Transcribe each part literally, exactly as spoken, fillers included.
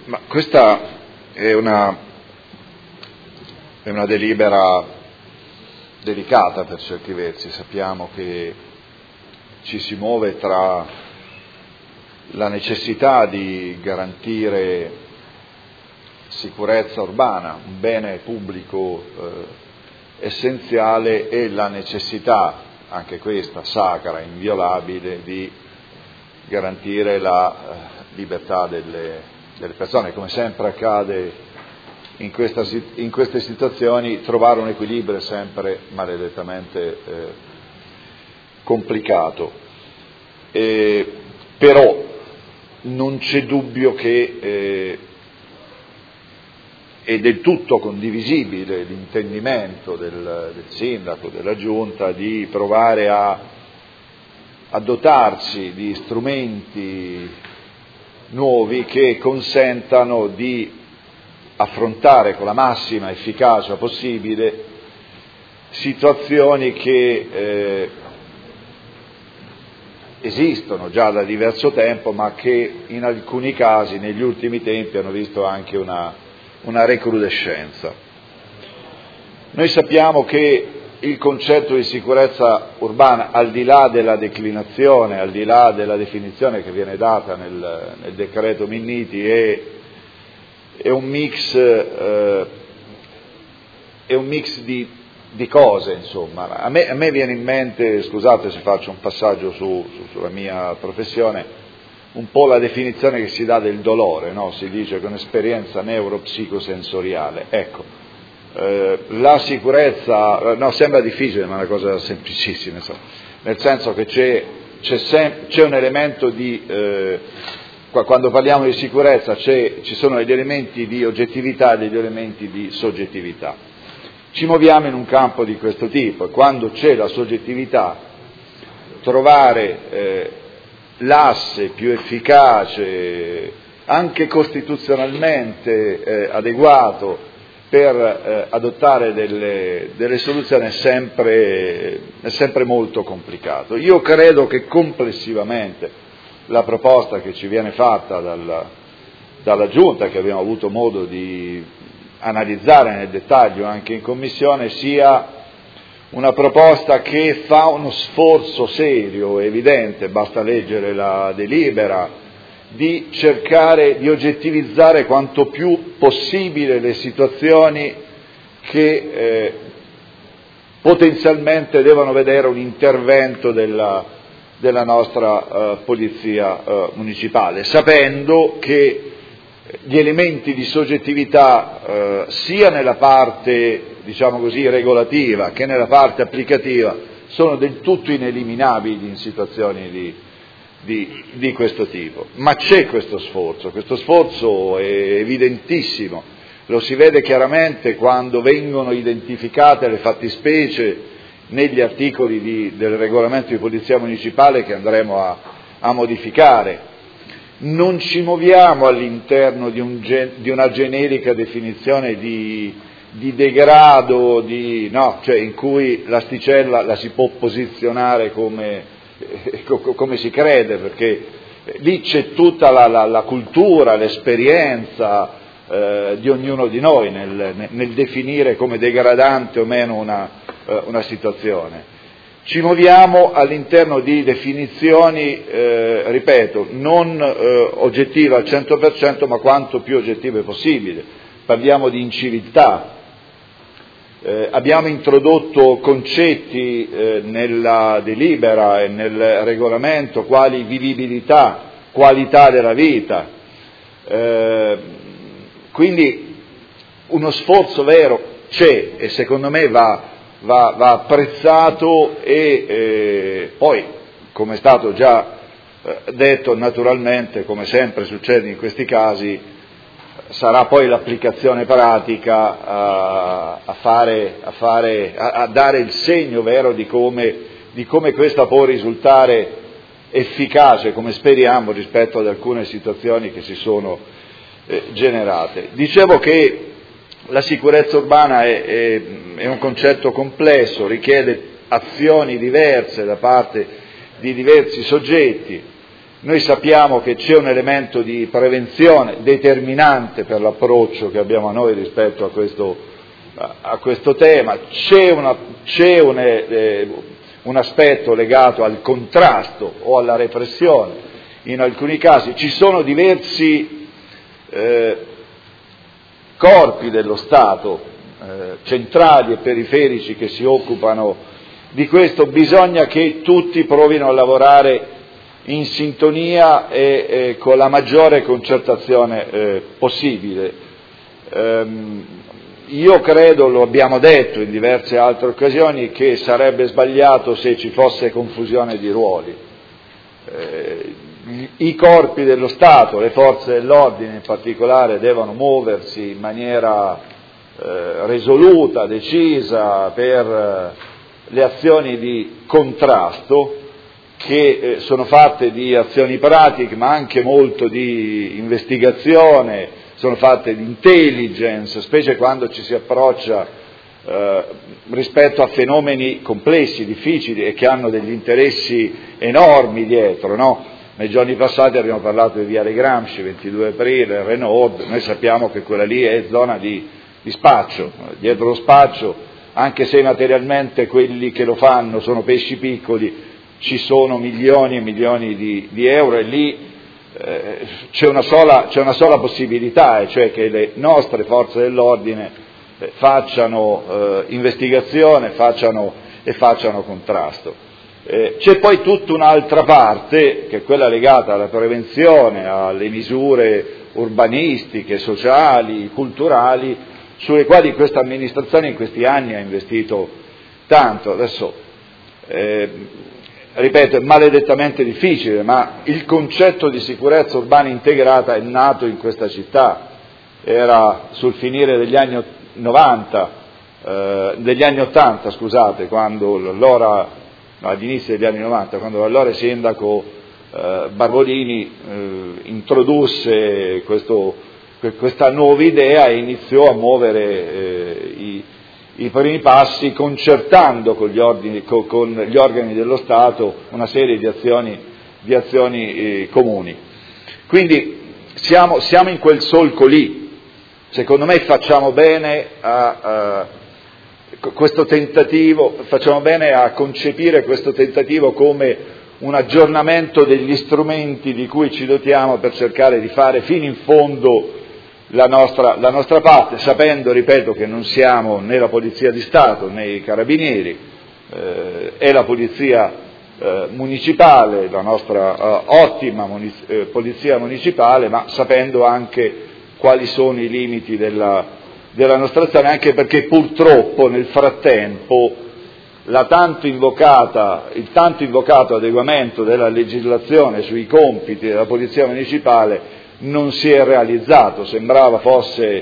Ma questa è una, è una delibera delicata per certi versi. Sappiamo che ci si muove tra la necessità di garantire sicurezza urbana, un bene pubblico eh, essenziale, e la necessità, anche questa sacra, inviolabile, di garantire la eh, libertà delle delle persone. Come sempre accade in, questa, in queste situazioni, trovare un equilibrio è sempre maledettamente eh, complicato. E, però non c'è dubbio che eh, è del tutto condivisibile l'intendimento del, del sindaco, della giunta, di provare a, a dotarsi di strumenti nuovi che consentano di affrontare con la massima efficacia possibile situazioni che eh, esistono già da diverso tempo, ma che in alcuni casi negli ultimi tempi hanno visto anche una, una recrudescenza. Noi sappiamo che il concetto di sicurezza urbana, al di là della declinazione, al di là della definizione che viene data nel, nel decreto Minniti, è, è un mix, eh, è un mix di, di cose, insomma. A me, a me viene in mente, scusate se faccio un passaggio su, su, sulla mia professione, un po' la definizione che si dà del dolore, no? Si dice che è un'esperienza neuropsicosensoriale. Ecco. Eh, la sicurezza, no, sembra difficile, ma è una cosa semplicissima, insomma, nel senso che c'è, c'è, sem- c'è un elemento di, eh, quando parliamo di sicurezza c'è, ci sono degli elementi di oggettività e degli elementi di soggettività. Ci muoviamo in un campo di questo tipo, e quando c'è la soggettività, trovare eh, l'asse più efficace, anche costituzionalmente eh, adeguato, per eh, adottare delle, delle soluzioni è sempre, è sempre molto complicato. Io credo che complessivamente la proposta che ci viene fatta dalla, dalla Giunta, che abbiamo avuto modo di analizzare nel dettaglio anche in Commissione, sia una proposta che fa uno sforzo serio, evidente, basta leggere la delibera, di cercare di oggettivizzare quanto più possibile le situazioni che eh, potenzialmente devono vedere un intervento della, della nostra eh, polizia eh, municipale, sapendo che gli elementi di soggettività eh, sia nella parte, diciamo così, regolativa che nella parte applicativa sono del tutto ineliminabili in situazioni di Di, di questo tipo. Ma c'è questo sforzo, questo sforzo è evidentissimo, lo si vede chiaramente quando vengono identificate le fattispecie negli articoli di, del regolamento di polizia municipale che andremo a, a modificare. Non ci muoviamo all'interno di, un, di una generica definizione di, di degrado, di, no, cioè in cui l'asticella la si può posizionare come come si crede, perché lì c'è tutta la, la, la cultura, l'esperienza eh, di ognuno di noi nel, nel definire come degradante o meno una, eh, una situazione. Ci muoviamo all'interno di definizioni, eh, ripeto, non eh, oggettive al cento per cento, ma quanto più oggettive possibile. Parliamo di inciviltà. Eh, abbiamo introdotto concetti eh, nella delibera e nel regolamento quali vivibilità, qualità della vita, eh, quindi uno sforzo vero c'è e secondo me va, va, va apprezzato e eh, poi, come è stato già eh, detto, naturalmente, come sempre succede in questi casi, sarà poi l'applicazione pratica a, a, fare, a, fare, a, a dare il segno vero di come, di come questa può risultare efficace, come speriamo, rispetto ad alcune situazioni che si sono eh, generate. Dicevo che la sicurezza urbana è, è, è un concetto complesso, richiede azioni diverse da parte di diversi soggetti. Noi sappiamo che c'è un elemento di prevenzione determinante per l'approccio che abbiamo noi rispetto a questo, a questo tema, c'è, una, c'è un, eh, un aspetto legato al contrasto o alla repressione, in alcuni casi ci sono diversi eh, corpi dello Stato, eh, centrali e periferici, che si occupano di questo. Bisogna che tutti provino a lavorare in sintonia e, e con la maggiore concertazione eh, possibile. Ehm, io credo, lo abbiamo detto in diverse altre occasioni, che sarebbe sbagliato se ci fosse confusione di ruoli. Eh, I corpi dello Stato, le forze dell'ordine in particolare, devono muoversi in maniera eh, risoluta, decisa per eh, le azioni di contrasto, che eh, sono fatte di azioni pratiche ma anche molto di investigazione, sono fatte di intelligence, specie quando ci si approccia eh, rispetto a fenomeni complessi, difficili e che hanno degli interessi enormi dietro, no? Nei giorni passati abbiamo parlato di Viale Gramsci, ventidue aprile, Renaud, noi sappiamo che quella lì è zona di, di spaccio, dietro lo spaccio, anche se materialmente quelli che lo fanno sono pesci piccoli, ci sono milioni e milioni di, di euro, e lì eh, c'è, una sola, c'è una sola possibilità, e cioè che le nostre forze dell'ordine eh, facciano eh, investigazione facciano, e facciano contrasto. Eh, c'è poi tutta un'altra parte, che è quella legata alla prevenzione, alle misure urbanistiche, sociali, culturali, sulle quali questa amministrazione in questi anni ha investito tanto. Adesso eh, ripeto, è maledettamente difficile, ma il concetto di sicurezza urbana integrata è nato in questa città, era sul finire degli anni novanta, eh, degli anni ottanta, scusate, quando allora, no, agli inizi degli anni novanta, quando l'allora sindaco eh, Barbolini eh, introdusse questo, questa nuova idea e iniziò a muovere eh, i i primi passi, concertando con gli, ordini, con, con gli organi dello Stato una serie di azioni, di azioni eh, comuni. Quindi siamo, siamo in quel solco lì. Secondo me facciamo bene a, a questo tentativo, facciamo bene a concepire questo tentativo come un aggiornamento degli strumenti di cui ci dotiamo per cercare di fare fino in fondo La nostra, la nostra parte, sapendo, ripeto, che non siamo né la Polizia di Stato né i Carabinieri, eh, è la Polizia eh, Municipale, la nostra eh, ottima muniz- eh, Polizia Municipale, ma sapendo anche quali sono i limiti della, della nostra azione, anche perché purtroppo nel frattempo la tanto invocata, il tanto invocato adeguamento della legislazione sui compiti della Polizia Municipale non si è realizzato. Sembrava fosse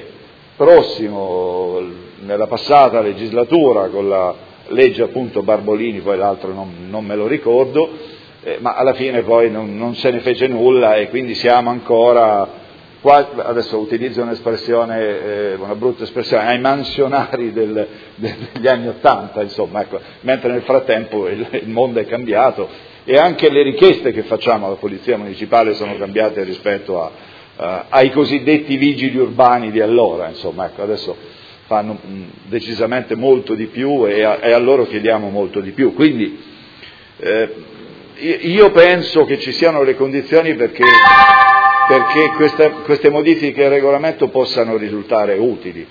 prossimo nella passata legislatura con la legge appunto Barbolini, poi l'altro non, non me lo ricordo, eh, ma alla fine poi non, non se ne fece nulla, e quindi siamo ancora, qua, adesso utilizzo un'espressione, eh, una brutta espressione, ai mansionari del, de, degli anni Ottanta, insomma, ecco, mentre nel frattempo il, il mondo è cambiato. E anche le richieste che facciamo alla Polizia Municipale sono cambiate rispetto a, uh, ai cosiddetti vigili urbani di allora, insomma, ecco, adesso fanno mh, decisamente molto di più, e a, e a loro chiediamo molto di più. Quindi eh, io penso che ci siano le condizioni perché, perché queste, queste modifiche al regolamento possano risultare utili.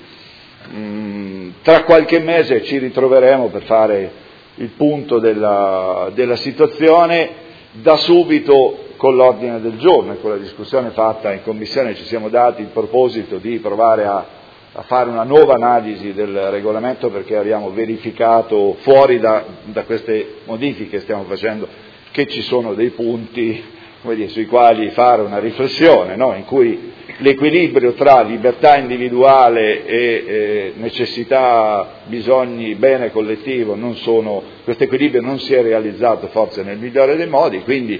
Mm, tra qualche mese ci ritroveremo per fare il punto della, della situazione, da subito con l'ordine del giorno e con la discussione fatta in Commissione ci siamo dati il proposito di provare a, a fare una nuova analisi del regolamento, perché abbiamo verificato fuori da, da queste modifiche che stiamo facendo che ci sono dei punti, come dire, sui quali fare una riflessione, no? In cui l'equilibrio tra libertà individuale e eh, necessità, bisogni, bene collettivo, non sono, questo equilibrio non si è realizzato forse nel migliore dei modi, quindi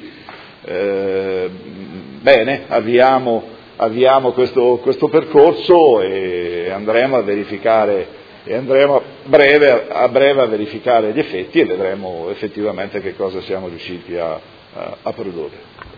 eh, bene, avviamo, avviamo questo, questo percorso e andremo a verificare, e andremo a breve, a breve a verificare gli effetti e vedremo effettivamente che cosa siamo riusciti a, a, a produrre.